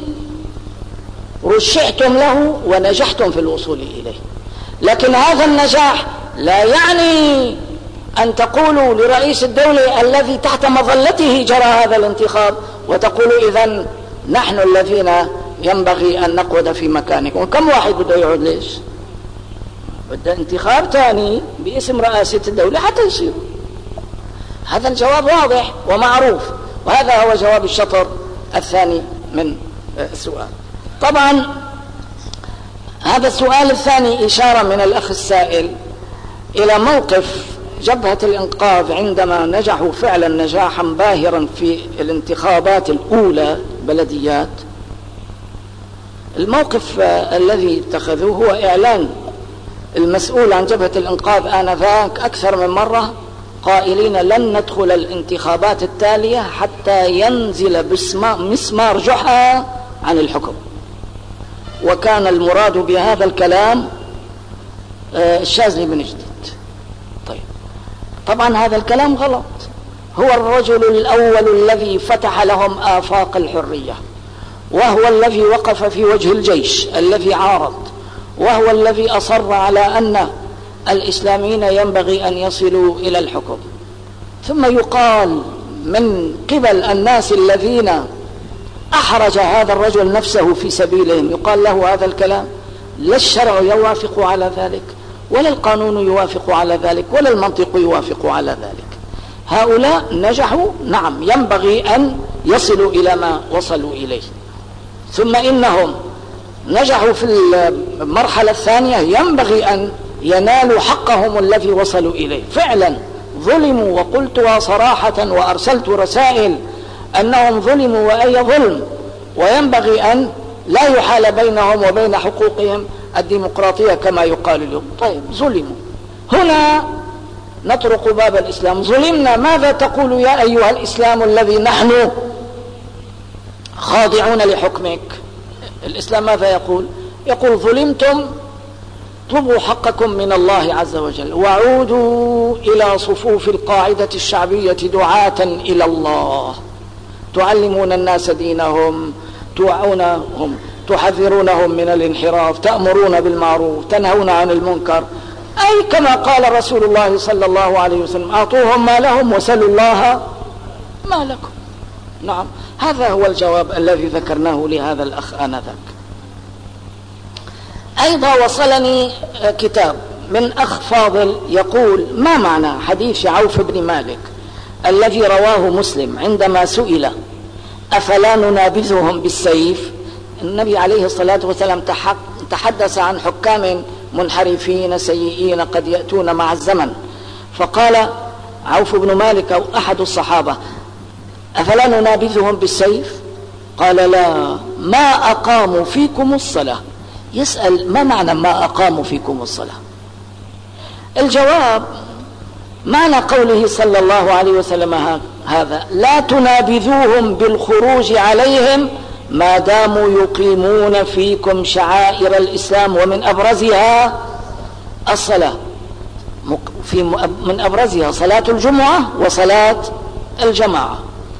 رشحتم له ونجحتم في الوصول إليه. لكن هذا النجاح لا يعني أن تقولوا لرئيس الدولة الذي تحت مظلته جرى هذا الانتخاب وتقولوا: إذن نحن الذين ينبغي أن نقعد في مكانكم. كم واحد بده يقعد؟ ليش؟ بده انتخاب ثاني باسم رئاسة الدولة حتى يصير. هذا الجواب واضح ومعروف، وهذا هو جواب الشطر الثاني من السؤال. طبعا هذا السؤال الثاني إشارة من الأخ السائل إلى موقف جبهة الإنقاذ عندما نجحوا فعلا نجاحا باهرا في الانتخابات الأولى بلديات. الموقف الذي اتخذوه هو إعلان المسؤول عن جبهة الإنقاذ آنذاك أكثر من مرة قائلين: لن ندخل الانتخابات التالية حتى ينزل مسمار جحا عن الحكم. وكان المراد بهذا الكلام الشاذلي بن جديد. طيب، طبعا هذا الكلام غلط. هو الرجل الأول الذي فتح لهم آفاق الحرية، وهو الذي وقف في وجه الجيش الذي عارض، وهو الذي أصر على أن الإسلاميين ينبغي أن يصلوا إلى الحكم. ثم يقال من قبل الناس الذين أحرج هذا الرجل نفسه في سبيلهم، يقال له هذا الكلام. لا الشرع يوافق على ذلك، ولا القانون يوافق على ذلك، ولا المنطق يوافق على ذلك. هؤلاء نجحوا، نعم، ينبغي أن يصلوا إلى ما وصلوا إليه. ثم إنهم نجحوا في المرحلة الثانية، ينبغي أن ينالوا حقهم الذي وصلوا إليه. فعلا ظلموا، وقلتها صراحة وأرسلت رسائل أنهم ظلموا وأي ظلم، وينبغي أن لا يحال بينهم وبين حقوقهم الديمقراطية كما يقال اليوم. طيب ظلموا، هنا نطرق باب الإسلام. ظلمنا، ماذا تقول يا أيها الإسلام الذي نحن خاضعون لحكمك؟ الإسلام ماذا يقول؟ يقول ظلمتم، اطلبوا حقكم من الله عز وجل، وعودوا إلى صفوف القاعدة الشعبية دعاة إلى الله، تعلمون الناس دينهم، توعونهم، تحذرونهم من الانحراف، تأمرون بالمعروف، تنهون عن المنكر، أي كما قال رسول الله صلى الله عليه وسلم: أعطوهم ما لهم وسلوا الله ما لكم. نعم، هذا هو الجواب الذي ذكرناه لهذا الأخ آنذاك. أيضا وصلني كتاب من أخ فاضل يقول: ما معنى حديث عوف بن مالك الذي رواه مسلم عندما سئل أفلا ننابذهم بالسيف؟ النبي عليه الصلاة والسلام تحدث عن حكام منحرفين سيئين قد يأتون مع الزمن، فقال عوف بن مالك أو أحد الصحابة: أفلا ننابذهم بالسيف؟ قال: لا، ما أقاموا فيكم الصلاة. يسأل: ما معنى ما أقاموا فيكم الصلاة؟ الجواب: معنى قوله صلى الله عليه وسلم هذا: لا تنابذوهم بالخروج عليهم ما داموا يقيمون فيكم شعائر الإسلام، ومن أبرزها الصلاة، من أبرزها صلاة الجمعة وصلاة الجماعة.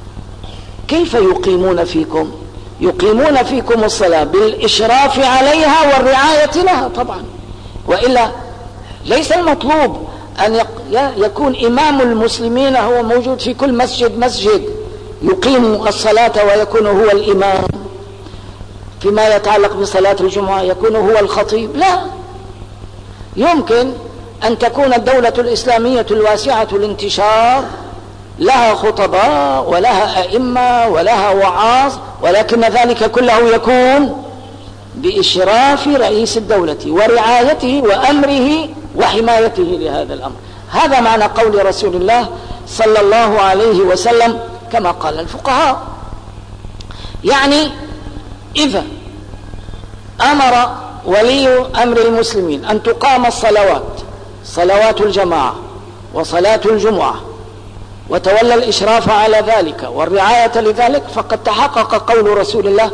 كيف يقيمون فيكم؟ يقيمون فيكم الصلاة بالإشراف عليها والرعاية لها طبعا، وإلا ليس المطلوب أن يكون إمام المسلمين هو موجود في كل مسجد يقيم الصلاة ويكون هو الإمام. فيما يتعلق بصلاة الجمعة يكون هو الخطيب، لا، يمكن أن تكون الدولة الإسلامية الواسعة الانتشار لها خطباء ولها أئمة ولها وعاظ، ولكن ذلك كله يكون بإشراف رئيس الدولة ورعايته وأمره وحمايته لهذا الأمر. هذا معنى قول رسول الله صلى الله عليه وسلم كما قال الفقهاء. يعني إذا أمر ولي أمر المسلمين أن تقام صلوات الجماعة وصلاة الجمعة، وتولى الإشراف على ذلك والرعاية لذلك، فقد تحقق قول رسول الله: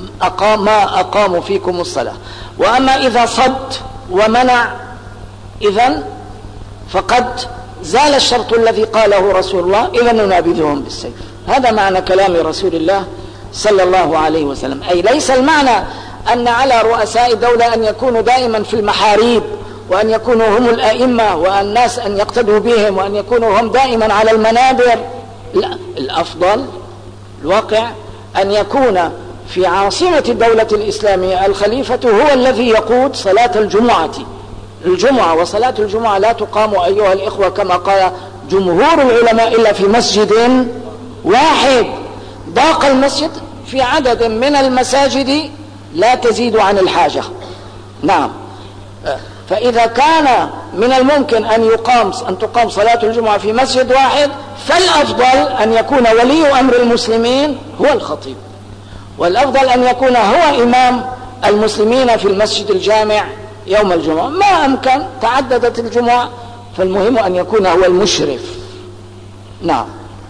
ما أقاموا فيكم الصلاة. وأما إذا صد ومنع إذن فقد زال الشرط الذي قاله رسول الله: إذا ننابذهم بالسيف. هذا معنى كلام رسول الله صلى الله عليه وسلم. أي ليس المعنى أن على رؤساء الدولة أن يكونوا دائما في المحاريب، وأن يكونوا هم الأئمة والناس أن يقتدوا بهم، وأن يكونوا هم دائما على المنابر. لا، الأفضل الواقع أن يكون في عاصمة الدولة الإسلامية الخليفة هو الذي يقود صلاة الجمعة. وصلاة الجمعة لا تقام أيها الإخوة كما قال جمهور العلماء إلا في مسجد واحد. ضاق المسجد في عدد من المساجد لا تزيد عن الحاجة. نعم، فإذا كان من الممكن أن تقام صلاة الجمعة في مسجد واحد، فالأفضل أن يكون ولي أمر المسلمين هو الخطيب، والأفضل أن يكون هو إمام المسلمين في المسجد الجامع يوم الجمعة. ما أمكن تعددت الجمعة، فالمهم أن يكون هو المشرف. نعم.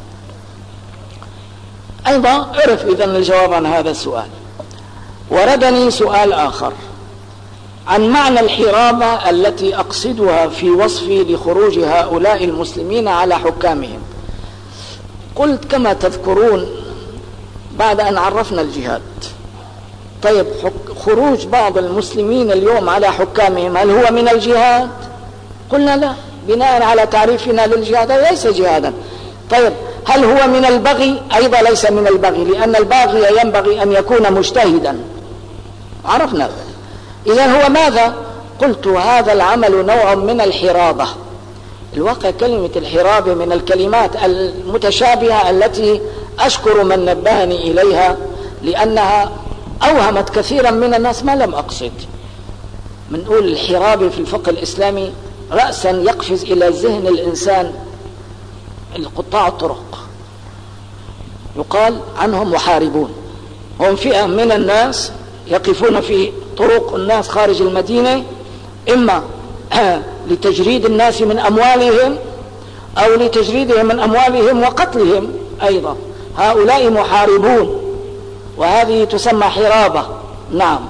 أيضا عرف إذن الجواب عن هذا السؤال. وردني سؤال آخر عن معنى الحرابة التي أقصدها في وصفي لخروج هؤلاء المسلمين على حكامهم. قلت كما تذكرون بعد أن عرفنا الجهاد، طيب خروج بعض المسلمين اليوم على حكامهم هل هو من الجهاد؟ قلنا لا، بناء على تعريفنا للجهاد ليس جهادا. طيب هل هو من البغي؟ أيضا ليس من البغي، لأن الباغي ينبغي أن يكون مجتهدا، عرفنا ذلك. إذن هو ماذا؟ قلت هذا العمل نوع من الحرابة. الواقع كلمة الحرابة من الكلمات المتشابهة التي أشكر من نبهني إليها، لأنها أوهمت كثيرا من الناس ما لم أقصد. منقول الحرابة في الفقه الإسلامي رأسا يقفز إلى ذهن الإنسان القطاع الطرق، يقال عنهم محاربون، هم فئة من الناس يقفون في طرق الناس خارج المدينة، إما لتجريد الناس من أموالهم أو لتجريدهم من أموالهم وقتلهم أيضا. هؤلاء محاربون، وهذه تسمى حرابة. نعم.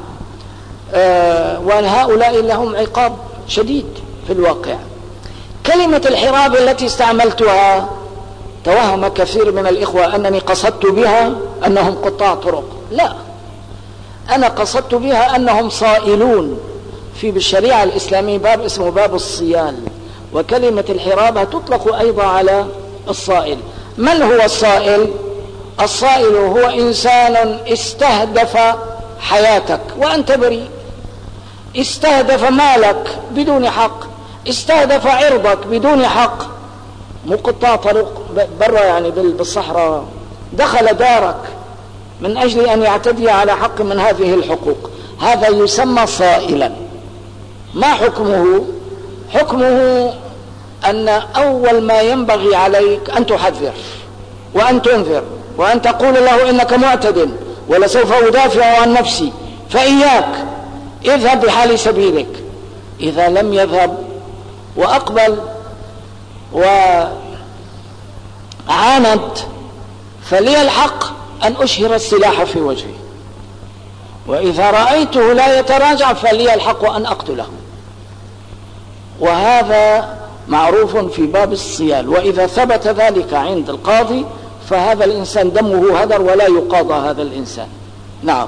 وهؤلاء لهم عقاب شديد في الواقع. كلمة الحرابة التي استعملتها توهم كثير من الإخوة أنني قصدت بها أنهم قطاع طرق. لا، أنا قصدت بها أنهم صائلون. في بالشريعة الإسلامية باب اسمه باب الصيال، وكلمة الحرابة تطلق أيضا على الصائل. من هو الصائل؟ الصائل هو إنسان استهدف حياتك وأنت بريء، استهدف مالك بدون حق، استهدف عرضك بدون حق، مو قطاع طرق برا يعني بالصحراء، دخل دارك من أجل أن يعتدي على حق من هذه الحقوق، هذا يسمى صائلا. ما حكمه؟ حكمه أن أول ما ينبغي عليك أن تحذر وأن تنذر وأن تقول له إنك معتد ولسوف أدافع عن نفسي فإياك، اذهب بحال سبيلك. إذا لم يذهب وأقبل وعاند فلي الحق أن أشهر السلاح في وجهه، وإذا رأيته لا يتراجع فلي الحق أن أقتله. وهذا معروف في باب الصيال. وإذا ثبت ذلك عند القاضي فهذا الإنسان دمه هدر ولا يقاضى هذا الإنسان. نعم.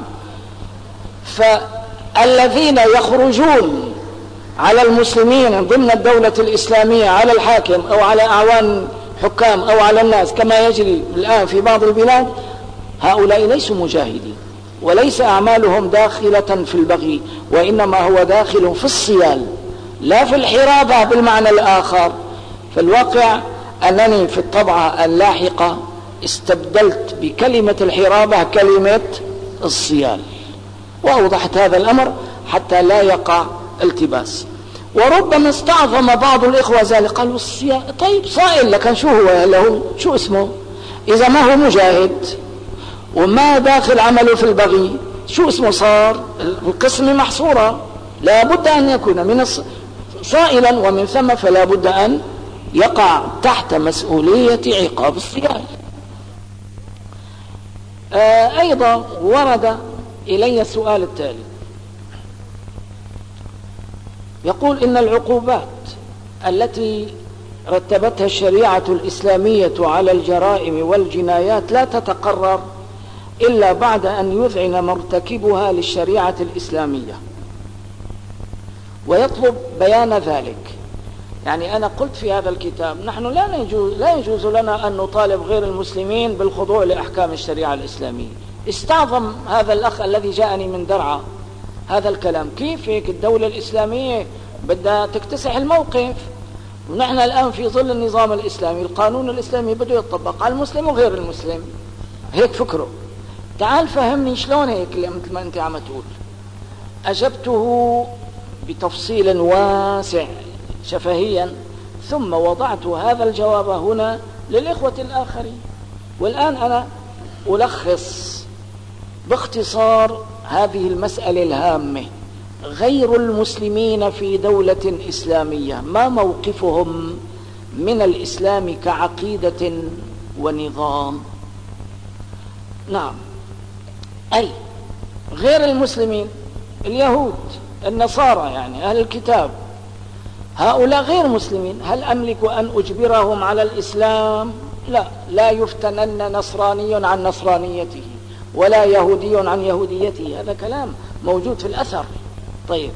فالذين يخرجون على المسلمين ضمن الدولة الإسلامية، على الحاكم أو على أعوان حكام أو على الناس كما يجري الآن في بعض البلاد، هؤلاء ليسوا مجاهدين وليس أعمالهم داخلة في البغي، وإنما هو داخل في الصيال لا في الحرابة بالمعنى الآخر. في الواقع أنني في الطبعة اللاحقة استبدلت بكلمة الحرابة كلمة الصيال، وأوضحت هذا الأمر حتى لا يقع التباس. وربما استعظم بعض الإخوة ذلك، قالوا الصيال طيب صائل، لكن شو هو له؟ شو اسمه؟ إذا ما هو مجاهد وما داخل عمله في البغي شو اسمه؟ صار القسم محصورة، لا بد أن يكون من صائلا، ومن ثم فلا بد أن يقع تحت مسؤولية عقاب الصيال. أيضا ورد إلي السؤال التالي، يقول إن العقوبات التي رتبتها الشريعة الإسلامية على الجرائم والجنايات لا تتقرر إلا بعد أن يذعن مرتكبها للشريعة الإسلامية، ويطلب بيان ذلك. يعني أنا قلت في هذا الكتاب نحن لا يجوز لنا أن نطالب غير المسلمين بالخضوع لأحكام الشريعة الإسلامية. استعظم هذا الأخ الذي جاءني من درعا هذا الكلام، كيف هيك الدولة الإسلامية بدها تكتسح الموقف، ونحن الآن في ظل النظام الإسلامي القانون الإسلامي بده يطبق على المسلم وغير المسلم، هيك فكره. تعال فهمني شلون هيك مثل ما أنت عم تقول. أجبته بتفصيل واسع شفهيا، ثم وضعت هذا الجواب هنا للإخوة الآخرين. والآن أنا ألخص باختصار هذه المسألة الهامة. غير المسلمين في دولة إسلامية ما موقفهم من الإسلام كعقيدة ونظام؟ نعم، أي غير المسلمين، اليهود، النصارى، يعني أهل الكتاب، هؤلاء غير مسلمين. هل أملك أن أجبرهم على الإسلام؟ لا، لا يفتنن نصراني عن نصرانيته ولا يهودي عن يهوديته، هذا كلام موجود في الأثر. طيب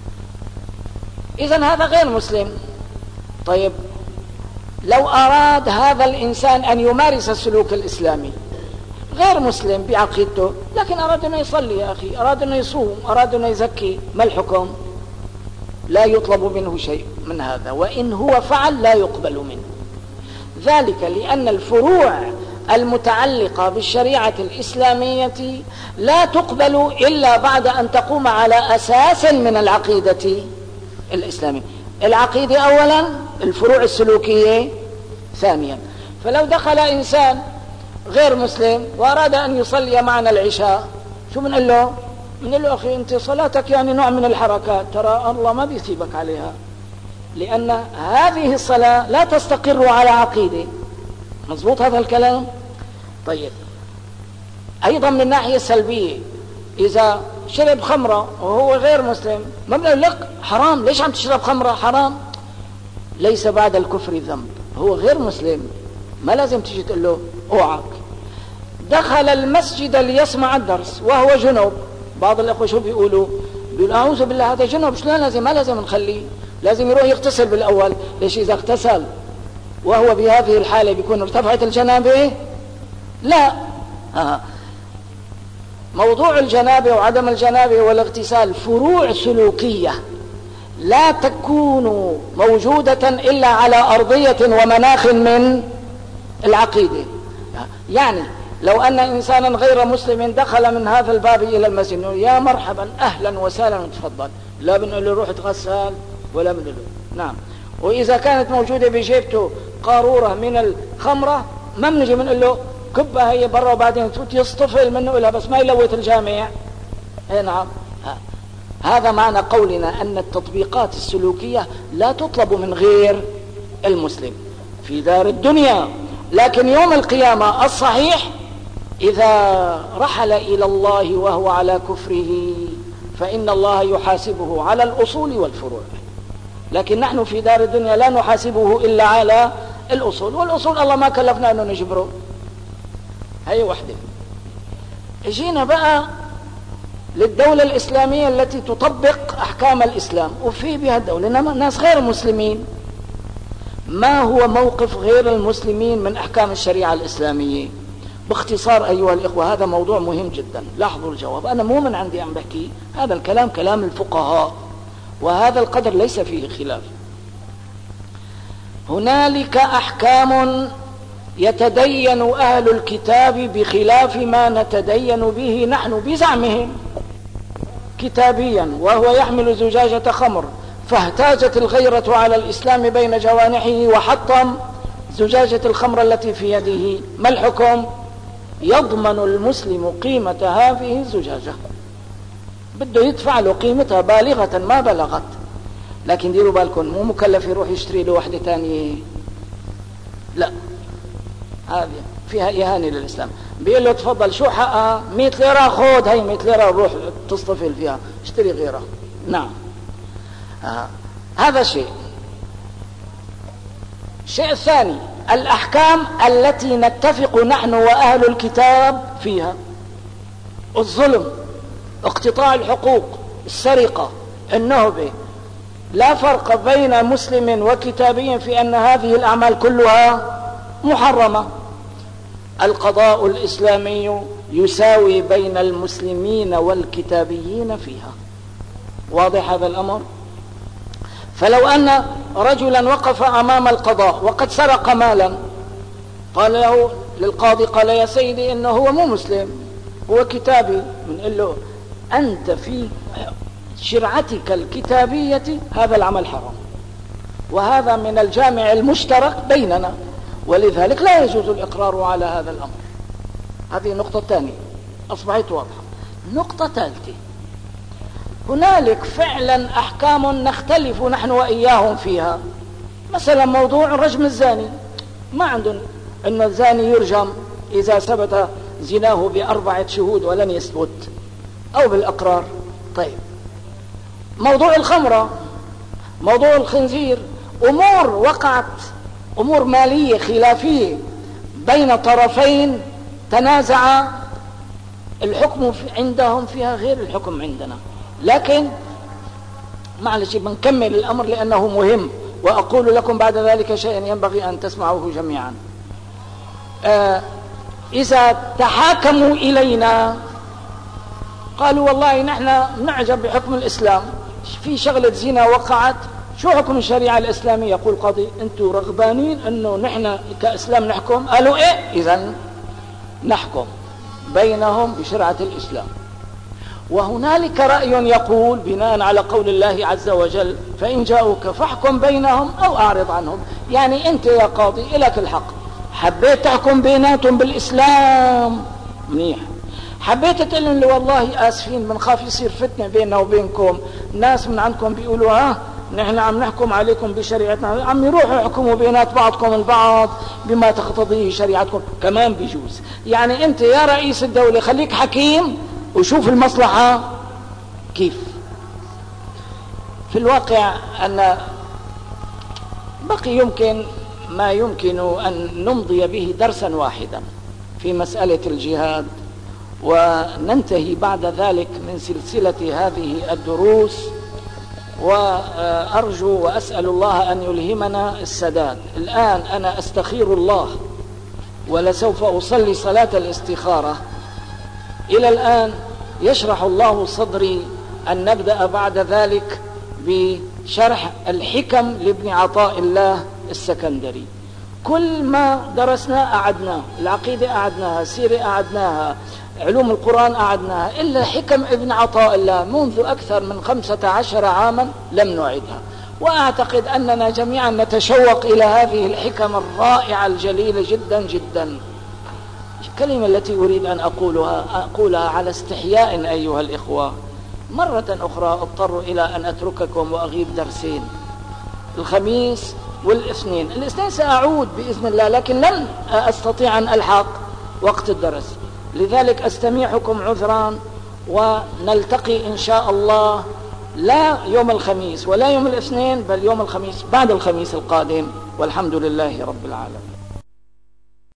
إذن هذا غير مسلم. طيب لو أراد هذا الإنسان أن يمارس السلوك الإسلامي، غير مسلم بعقيدته، لكن أراد أن يصلي يا أخي، أراد أن يصوم، أراد أن يزكي، ما الحكم؟ لا يطلب منه شيء من هذا، وإن هو فعل لا يقبل منه. ذلك لأن الفروع المتعلقة بالشريعة الإسلامية لا تقبل إلا بعد أن تقوم على أساس من العقيدة الإسلامية. العقيدة أولا، الفروع السلوكية ثانيا. فلو دخل إنسان غير مسلم وأراد أن يصلي معنا العشاء، شو بنقول له؟ من له أخي أنت صلاتك يعني نوع من الحركات، ترى الله ما بيسيبك عليها، لأن هذه الصلاة لا تستقر على عقيدة. مضبوط هذا الكلام؟ طيب، أيضا من الناحية السلبية، إذا شرب خمرة وهو غير مسلم ما بنقول لك حرام، ليش عم تشرب خمرة حرام؟ ليس بعد الكفر ذنب، هو غير مسلم، ما لازم تيجي تقول له اوعك. دخل المسجد ليسمع الدرس وهو جنوب، بعض الأخوة شو بيقولوا أعوذ بالله هذا جنوب، شلون ما لازم نخليه، لازم يروح يغتسل بالأول. ليش إذا اغتسل وهو بهذه الحالة بيكون ارتفعت الجنابة؟ لا. موضوع الجنابة وعدم الجنابة والاغتسال فروع سلوكية لا تكون موجودة إلا على أرضية ومناخ من العقيدة. يعني لو أن إنسانا غير مسلم دخل من هذا الباب إلى المسجد يا مرحبا أهلا وسهلا تفضل، لا بنقول له روح تغسل ولا بنقول له نعم. وإذا كانت موجودة بجيبته قارورة من الخمرة ما بنجي بنقول له كبها هي برا وبعدين يصطفل منه إلها بس ما يلوث الجامع. نعم، هذا معنى قولنا أن التطبيقات السلوكية لا تطلب من غير المسلم في دار الدنيا، لكن يوم القيامة الصحيح إذا رحل إلى الله وهو على كفره فإن الله يحاسبه على الأصول والفروع، لكن نحن في دار الدنيا لا نحاسبه إلا على الأصول، والأصول الله ما كلفنا أنه نجبره. هي وحدة. اجينا بقى للدولة الإسلامية التي تطبق أحكام الإسلام، وفي بها الدولة ناس غير مسلمين. ما هو موقف غير المسلمين من أحكام الشريعة الإسلامية؟ باختصار أيها الإخوة، هذا موضوع مهم جدا، لاحظوا الجواب، أنا مو من عندي عم بحكي، هذا الكلام كلام الفقهاء، وهذا القدر ليس فيه خلاف. هنالك أحكام يتدين أهل الكتاب بخلاف ما نتدين به نحن بزعمهم كتابيا، وهو يحمل زجاجة خمر فاهتاجت الغيرة على الإسلام بين جوانحه وحطم زجاجة الخمر التي في يده، ما الحكم؟ يضمن المسلم قيمة هذه الزجاجة، بده يدفع له قيمتها بالغة ما بلغت، لكن ديروا بالكم مو مكلف يروح يشتري له واحدة تانية، لا، هذه فيها إهانة للإسلام. بيقول له تفضل شو حقها؟ 100 ليرة، خذ هي 100 ليرة روح تصطفل فيها اشتري غيرها. نعم، هذا شيء. الشيء الثاني الأحكام التي نتفق نحن وأهل الكتاب فيها، الظلم، اقتطاع الحقوق، السرقة، النهبة، لا فرق بين مسلم وكتابي في أن هذه الأعمال كلها محرمة. القضاء الإسلامي يساوي بين المسلمين والكتابيين فيها، واضح هذا الأمر؟ فلو أن رجلا وقف أمام القضاء وقد سرق مالا، قال له للقاضي قال يا سيدي إنه هو مو مسلم هو كتابي، بنقول له أنت في شرعتك الكتابية هذا العمل حرام، وهذا من الجامع المشترك بيننا، ولذلك لا يجوز الإقرار على هذا الأمر. هذه النقطة الثانية أصبحت واضحة. نقطة ثالثة، هنالك فعلا أحكام نختلف نحن وإياهم فيها، مثلا موضوع رجم الزاني، ما عندهم أن الزاني يرجم إذا ثبت زناه ب4 شهود ولن يثبت أو بالأقرار. طيب، موضوع الخمرة، موضوع الخنزير، أمور وقعت، أمور مالية خلافية بين طرفين تنازع، الحكم عندهم فيها غير الحكم عندنا، لكن معلش بنكمل الأمر لأنه مهم، وأقول لكم بعد ذلك شيئا ينبغي أن تسمعوه جميعا. إذا تحاكموا إلينا قالوا والله نحن نعجب بحكم الإسلام، في شغلة زنا وقعت، شو حكم الشريعة الإسلامية؟ يقول قاضي أنتم رغبانين أنه نحن كإسلام نحكم؟ قالوا إيه، إذن نحكم بينهم بشرعة الإسلام. وهنالك رأي يقول بناء على قول الله عز وجل فإن جاءوك فاحكم بينهم أو أعرض عنهم، يعني أنت يا قاضي إلك الحق، حبيت تحكم بيناتهم بالإسلام منيح، حبيت تقول لهم والله آسفين بنخاف يصير فتنة بيننا وبينكم، ناس من عندكم بيقولوا نحن عم نحكم عليكم بشريعتنا، عم يروحوا يحكموا بينات بعضكم البعض بما تقتضيه شريعتكم، كمان بيجوز. يعني انت يا رئيس الدولة خليك حكيم وشوف المصلحة كيف. في الواقع أن بقي يمكن ما يمكن أن نمضي به درسا واحدا في مسألة الجهاد، وننتهي بعد ذلك من سلسلة هذه الدروس، وأرجو وأسأل الله أن يلهمنا السداد. الآن أنا أستخير الله ولسوف أصلي صلاة الاستخارة. إلى الآن يشرح الله صدري أن نبدأ بعد ذلك بشرح الحكم لابن عطاء الله السكندري. كل ما درسنا أعدناه، العقيدة أعدناها، السيرة أعدناها، علوم القرآن أعدناها، إلا حكم ابن عطاء الله منذ أكثر من 15 عاما لم نعدها. وأعتقد أننا جميعا نتشوق إلى هذه الحكم الرائعة الجليلة جدا جدا. الكلمة التي أريد أن أقولها على استحياء أيها الإخوة. مرة أخرى أضطر إلى أن أترككم وأغيب درسين، الخميس والاثنين. الاثنين سأعود بإذن الله، لكن لن أستطيع أن ألحق وقت الدرس، لذلك أستميحكم عذرا، ونلتقي إن شاء الله لا يوم الخميس ولا يوم الاثنين، بل يوم الخميس بعد الخميس القادم، والحمد لله رب العالمين.